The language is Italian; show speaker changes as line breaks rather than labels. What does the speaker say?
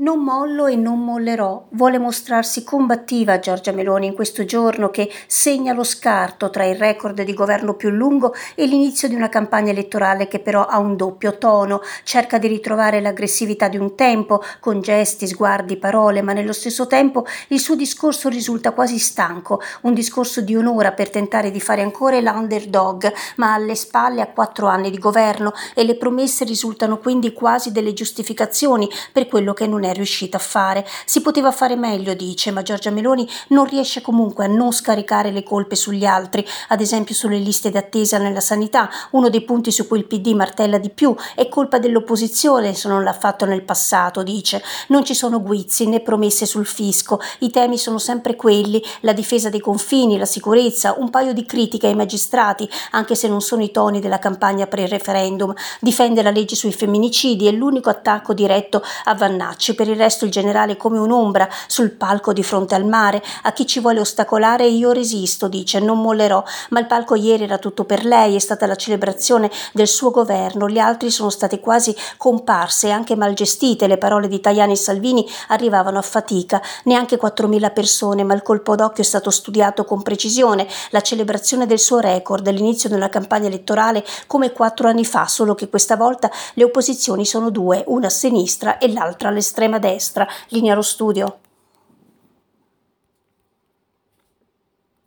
Non mollo e non mollerò. Vuole mostrarsi combattiva Giorgia Meloni in questo giorno che segna lo scarto tra il record di governo più lungo e l'inizio di una campagna elettorale che però ha un doppio tono, cerca di ritrovare l'aggressività di un tempo, con gesti, sguardi, parole, ma nello stesso tempo il suo discorso risulta quasi stanco, un discorso di un'ora per tentare di fare ancora l'underdog, ma alle spalle ha 4 anni di governo e le promesse risultano quindi quasi delle giustificazioni per quello che non è riuscita a fare. Si poteva fare meglio, dice, ma Giorgia Meloni non riesce comunque a non scaricare le colpe sugli altri, ad esempio sulle liste d'attesa nella sanità, uno dei punti su cui il PD martella di più. È colpa dell'opposizione se non l'ha fatto nel passato, dice. Non ci sono guizzi né promesse sul fisco, i temi sono sempre quelli, la difesa dei confini, la sicurezza, un paio di critiche ai magistrati, anche se non sono i toni della campagna pre-referendum, difende la legge sui femminicidi, è l'unico attacco diretto a Vannacci. Per il resto il generale come un'ombra sul palco di fronte al mare. A chi ci vuole ostacolare io resisto, dice, non mollerò, ma il palco ieri era tutto per lei, è stata la celebrazione del suo governo, gli altri sono state quasi comparse, anche mal gestite, le parole di Tajani e Salvini arrivavano a fatica, neanche 4.000 persone, ma il colpo d'occhio è stato studiato con precisione, la celebrazione del suo record, l'inizio della campagna elettorale come 4 anni fa, solo che questa volta le opposizioni sono due, una a sinistra e l'altra all'estrema destra. Linea allo studio.